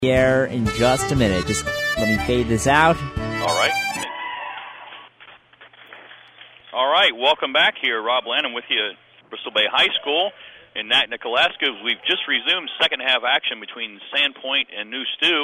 Air in just a minute. Just let me fade this out. All right. All right, welcome back here. Rob Lanham with you at Bristol Bay High School in Nacogdoches. We've just resumed second half action between Sandpoint and New Stew,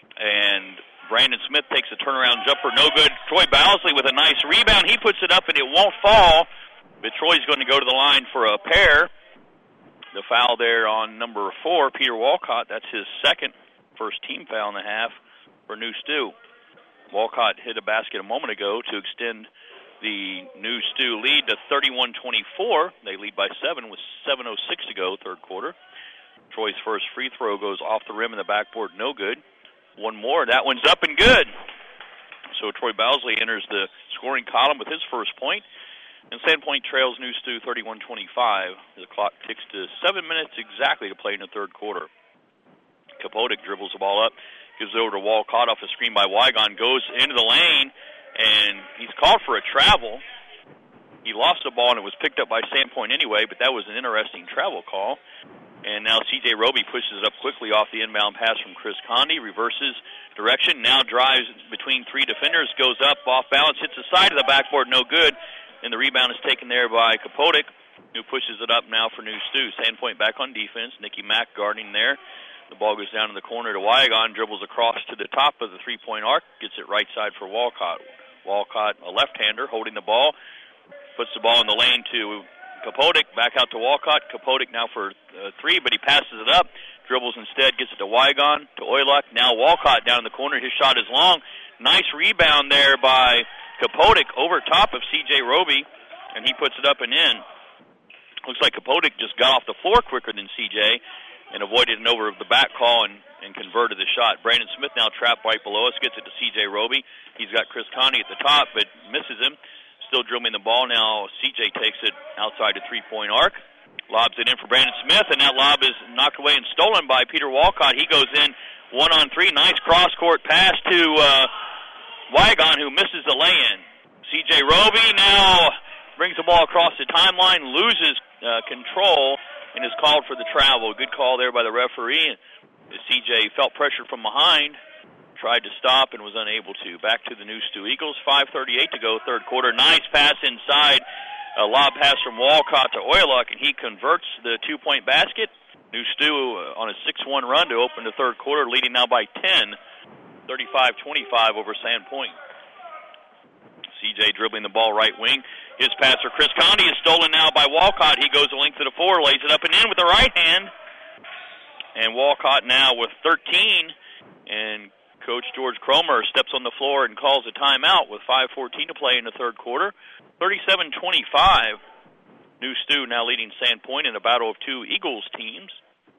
and Brandon Smith takes a turnaround jumper, no good. Troy Bowsley with a nice rebound. He puts it up and it won't fall, but Troy's going to go to the line for a pair. The foul there on number 4, Peter Walcott. That's his second first team foul in the half for New Stew. Walcott hit a basket a moment ago to extend the New Stew lead to 31-24. They lead by 7 with 7:06 to go, third quarter. Troy's first free throw goes off the rim in the backboard, no good. One more, that one's up and good. So Troy Bowsley enters the scoring column with his first point. And Sandpoint trails New Stew 31-25. The clock ticks to 7 minutes exactly to play in the third quarter. Kapotic dribbles the ball up, gives it over to Walcott off a screen by Wygon, goes into the lane, and he's called for a travel. He lost the ball, and it was picked up by Sandpoint anyway, but that was an interesting travel call. And now C.J. Roby pushes it up quickly off the inbound pass from Chris Conde, reverses direction, now drives between three defenders, goes up, off balance, hits the side of the backboard, no good, and the rebound is taken there by Kapotic, who pushes it up now for New Stew. Sandpoint back on defense, Nicky Mack guarding there. The ball goes down in the corner to Wygon, dribbles across to the top of the three-point arc, gets it right side for Walcott. Walcott, a left-hander, holding the ball, puts the ball in the lane to Kapotic, back out to Walcott. Kapotic now for three, but he passes it up, dribbles instead, gets it to Wygon, to Oyluk. Now Walcott down in the corner, his shot is long. Nice rebound there by Kapotic over top of C.J. Roby, and he puts it up and in. Looks like Kapotic just got off the floor quicker than C.J., and avoided an over-the-back call and converted the shot. Brandon Smith now trapped right below us, gets it to C.J. Roby. He's got Chris Conde at the top, but misses him. Still dribbling the ball now. C.J. takes it outside the three-point arc, lobs it in for Brandon Smith, and that lob is knocked away and stolen by Peter Walcott. He goes in 1-on-3. Nice cross-court pass to Wygon, who misses the lay-in. C.J. Roby now brings the ball across the timeline, loses control, and is called for the travel. Good call there by the referee. C.J. felt pressure from behind, tried to stop and was unable to. Back to the New Stew Eagles, 5:38 to go, third quarter. Nice pass inside, a lob pass from Walcott to Oyluk, and he converts the two-point basket. New Stew on a 6-1 run to open the third quarter, leading now by 10, 35-25 over Sandpoint. C.J. dribbling the ball right wing. His pass for Chris Conde is stolen now by Walcott. He goes the length of the floor, lays it up and in with the right hand. And Walcott now with 13. And Coach George Cromer steps on the floor and calls a timeout with 5:14 to play in the third quarter. 37-25. New Stew now leading Sandpoint in a battle of two Eagles teams.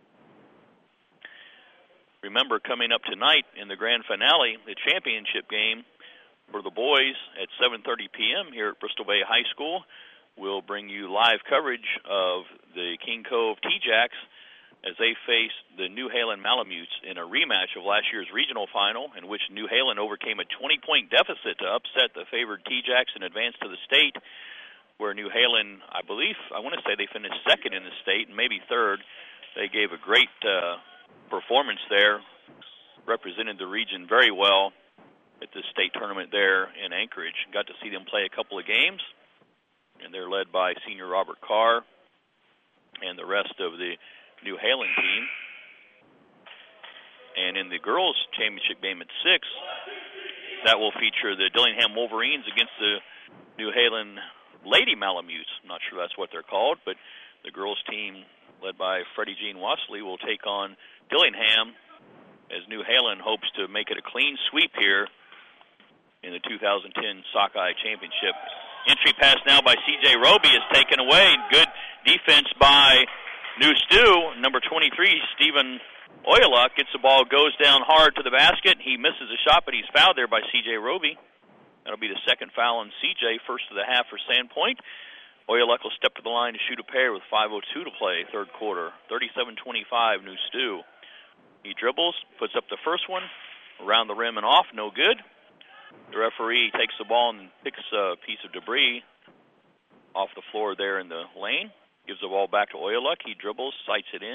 Remember, coming up tonight in the grand finale, the championship game, for the boys at 7:30 p.m. here at Bristol Bay High School. We'll bring you live coverage of the King Cove T-Jacks as they face the New Halen Malamutes in a rematch of last year's regional final, in which New Halen overcame a 20-point deficit to upset the favored T-Jacks and advance to the state, where New Halen, I want to say they finished second in the state and maybe third. They gave a great performance there, represented the region very well at the state tournament there in Anchorage. Got to see them play a couple of games, and they're led by senior Robert Carr and the rest of the New Halen team. And in the girls' championship game at 6, that will feature the Dillingham Wolverines against the New Halen Lady Malamutes. I'm not sure that's what they're called, but the girls' team, led by Freddie Jean Wassley, will take on Dillingham as New Halen hopes to make it a clean sweep here in the 2010 Sockeye Championship. Entry pass now by C.J. Roby is taken away. Good defense by New Stew. Number 23, Stephen Oyluk, gets the ball, goes down hard to the basket. He misses a shot, but he's fouled there by C.J. Roby. That'll be the second foul on C.J., first of the half for Sandpoint. Oyluk will step to the line to shoot a pair with 5:02 to play, third quarter. 37-25, New Stew. He dribbles, puts up the first one, around the rim and off, no good. The referee takes the ball and picks a piece of debris off the floor there in the lane. Gives the ball back to Oyluk. He dribbles, sights it in,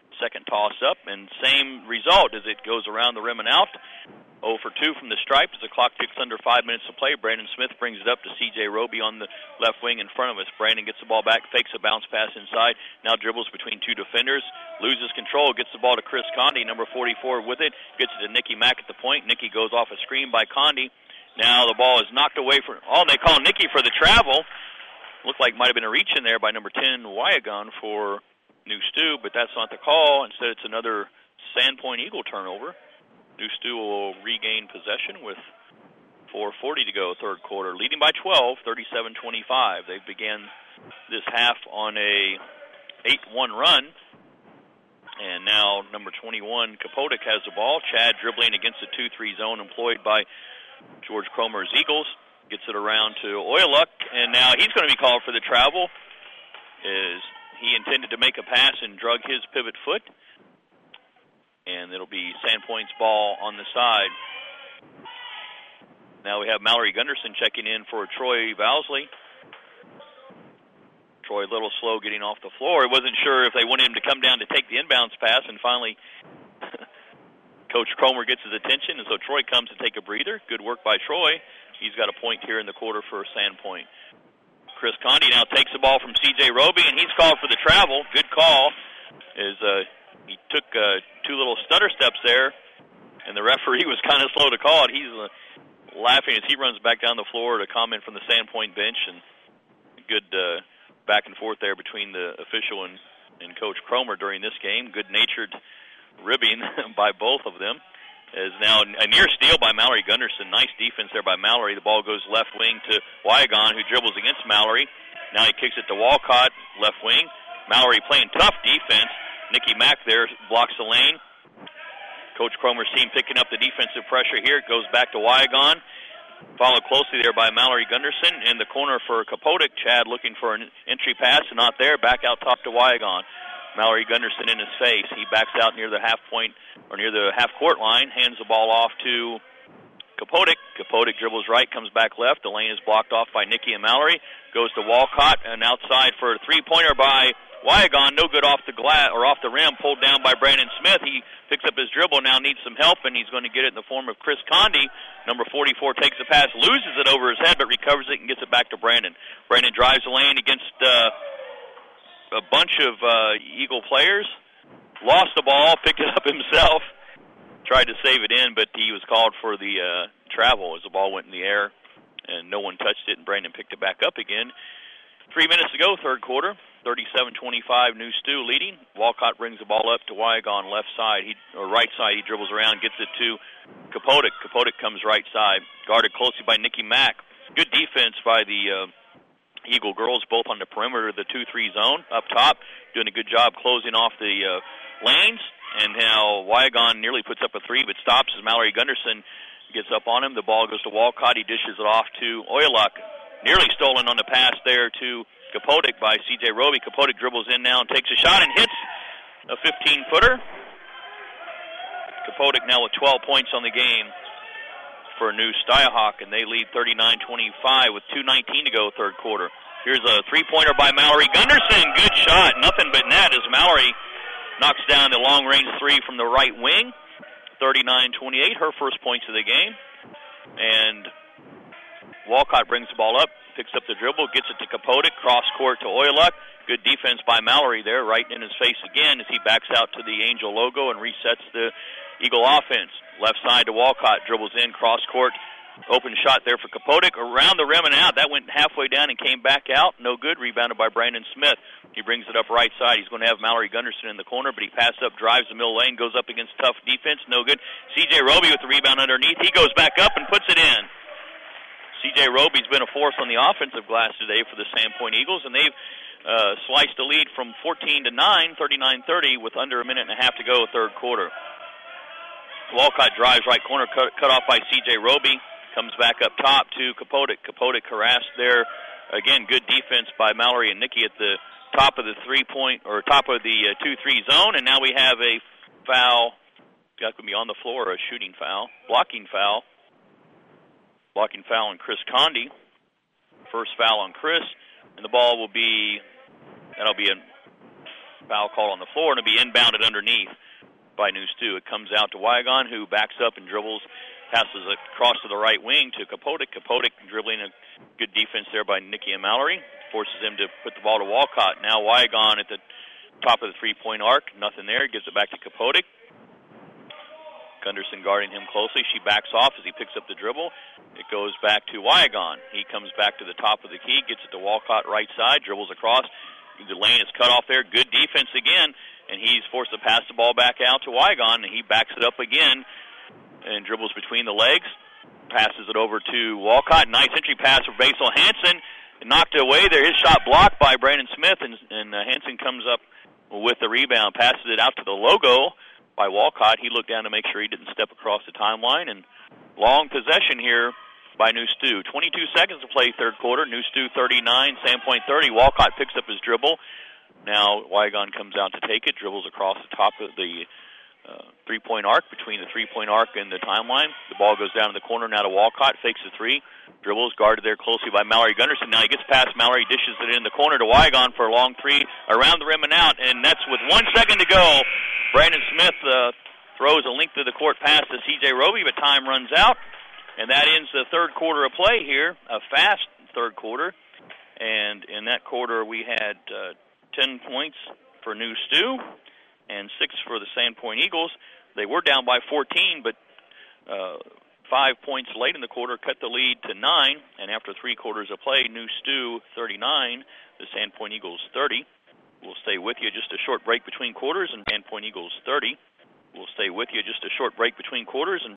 second toss up, and same result as it goes around the rim and out. 0 for 2 from the stripe as the clock ticks under 5 minutes to play. Brandon Smith brings it up to C.J. Roby on the left wing in front of us. Brandon gets the ball back, fakes a bounce pass inside, now dribbles between two defenders, loses control, gets the ball to Chris Conde, number 44 with it, gets it to Nicky Mack at the point. Nicky goes off a screen by Conde. Now the ball is knocked away from, they call Nicky for the travel. Looked like might have been a reach in there by number 10, Wyagon for New Stu, but that's not the call. Instead, it's another Sandpoint Eagle turnover. New Stu will regain possession with 4:40 to go, third quarter, leading by 12, 37-25. They began this half on a 8-1 run, and now number 21, Kapotic, has the ball. Chad dribbling against the 2-3 zone employed by George Cromer's Eagles. Gets it around to Oyaluk, and now he's going to be called for the travel. He intended to make a pass and drug his pivot foot. And it'll be Sandpoint's ball on the side. Now we have Mallory Gunderson checking in for Troy Bowsley. Troy a little slow getting off the floor. He wasn't sure if they wanted him to come down to take the inbounds pass, and finally Coach Cromer gets his attention, and so Troy comes to take a breather. Good work by Troy. He's got a point here in the quarter for Sandpoint. Chris Conde now takes the ball from C.J. Roby, and he's called for the travel. Good call. He took two little stutter steps there, and the referee was kind of slow to call it. He's laughing as he runs back down the floor to comment from the Sandpoint bench, and good back and forth there between the official and Coach Cromer during this game. Good-natured ribbing by both of them. Is now a near steal by Mallory Gunderson. Nice defense there by Mallory. The ball goes left wing to Wyagon, who dribbles against Mallory. Now he kicks it to Walcott, left wing. Mallory playing tough defense. Nicky Mack there blocks the lane. Coach Cromer's team picking up the defensive pressure here. It goes back to Wyagon. Followed closely there by Mallory Gunderson. In the corner for Kapotic. Chad looking for an entry pass, not there. Back out top to Wyagon. Mallory Gunderson in his face. He backs out near the half point, or near the half-court line, hands the ball off to Kapotic. Kapotic dribbles right, comes back left. The lane is blocked off by Nicky and Mallory. Goes to Walcott, and outside for a three-pointer by Wyagon. No good off the glass, or off the rim, pulled down by Brandon Smith. He picks up his dribble, now needs some help, and he's going to get it in the form of Chris Conde. Number 44 takes the pass, loses it over his head, but recovers it and gets it back to Brandon. Brandon drives the lane against a bunch of Eagle players, lost the ball, picked it up himself, tried to save it in, but he was called for the travel as the ball went in the air, and no one touched it, and Brandon picked it back up again. 3 minutes to go, third quarter, 37-25, New Stu leading. Walcott brings the ball up to Wyagon, left side, right side. He dribbles around, gets it to Kapotic. Kapotic comes right side, guarded closely by Nicky Mack. Good defense by the Eagle girls, both on the perimeter of the 2-3 zone up top, doing a good job closing off the lanes. And now Wyagon nearly puts up a three, but stops as Mallory Gunderson gets up on him. The ball goes to Walcott. He dishes it off to Oyaluk. Nearly stolen on the pass there to Kapotic by C.J. Roby. Kapotic dribbles in now and takes a shot and hits a 15-footer. Kapotic now with 12 points on the game for New Stuyahawk, and they lead 39-25 with 2:19 to go, third quarter. Here's a three-pointer by Mallory Gunderson. Good shot, nothing but net as Mallory knocks down the long-range three from the right wing. 39-28, her first points of the game. And Walcott brings the ball up, picks up the dribble, gets it to Kapotic, cross-court to Oyaluk. Good defense by Mallory there, right in his face again as he backs out to the Angel logo and resets the Eagle offense. Left side to Walcott, dribbles in, cross-court, open shot there for Kapotic, around the rim and out. That went halfway down and came back out. No good, rebounded by Brandon Smith. He brings it up right side. He's going to have Mallory Gunderson in the corner, but he passes up, drives the middle lane, goes up against tough defense. No good. C.J. Roby with the rebound underneath. He goes back up and puts it in. C.J. Roby's been a force on the offensive glass today for the Sandpoint Eagles, and they've sliced the lead from 14 to 9, 39-30, with under a minute and a half to go, third quarter. Walcott drives right corner, cut off by C.J. Roby. Comes back up top to Kapotic. Kapotic harassed there. Again, good defense by Mallory and Nicky at the top of the three-point, or top of the 2-3 zone. And now we have a foul. That could be on the floor, a shooting foul. Blocking foul. Blocking foul on Chris Conde. First foul on Chris. And the ball will be, that'll be foul call on the floor, and it'll be inbounded underneath by New Stu. It comes out to Weigon, who backs up and dribbles, passes across to the right wing to Capotic. Capotic dribbling, a good defense there by Nicky and Mallory, forces him to put the ball to Walcott. Now Weigon at the top of the three-point arc, nothing there, gives it back to Capotic. Gunderson guarding him closely. She backs off as he picks up the dribble. It goes back to Weigon. He comes back to the top of the key, gets it to Walcott right side, dribbles across. The lane is cut off there. Good defense again, and he's forced to pass the ball back out to Weigon, and he backs it up again and dribbles between the legs, passes it over to Walcott. Nice entry pass for Basil Hansen. Knocked it away there. His shot blocked by Brandon Smith, and Hansen comes up with the rebound, passes it out to the logo by Walcott. He looked down to make sure he didn't step across the timeline, and long possession here by New Stu. 22 seconds to play third quarter. New Stu 39, Sandpoint 30. Walcott picks up his dribble. Now Weigon comes out to take it, dribbles across the top of the three-point arc, between the three-point arc and the timeline. The ball goes down in the corner now to Walcott, fakes the three, dribbles, guarded there closely by Mallory Gunderson. Now he gets past Mallory, dishes it in the corner to Weigon for a long three, around the rim and out, and that's with 1 second to go. Brandon Smith throws a length of the court pass to C.J. Roby, but time runs out, and that ends the third quarter of play here, a fast third quarter, and in that quarter we had 10 points for New Stu and 6 for the Sandpoint Eagles. They were down by 14, but 5 points late in the quarter cut the lead to 9, and after 3 quarters of play, New Stu 39, the Sandpoint Eagles 30. We'll stay with you, just a short break between quarters, and Sandpoint Eagles 30. We'll stay with you, just a short break between quarters, and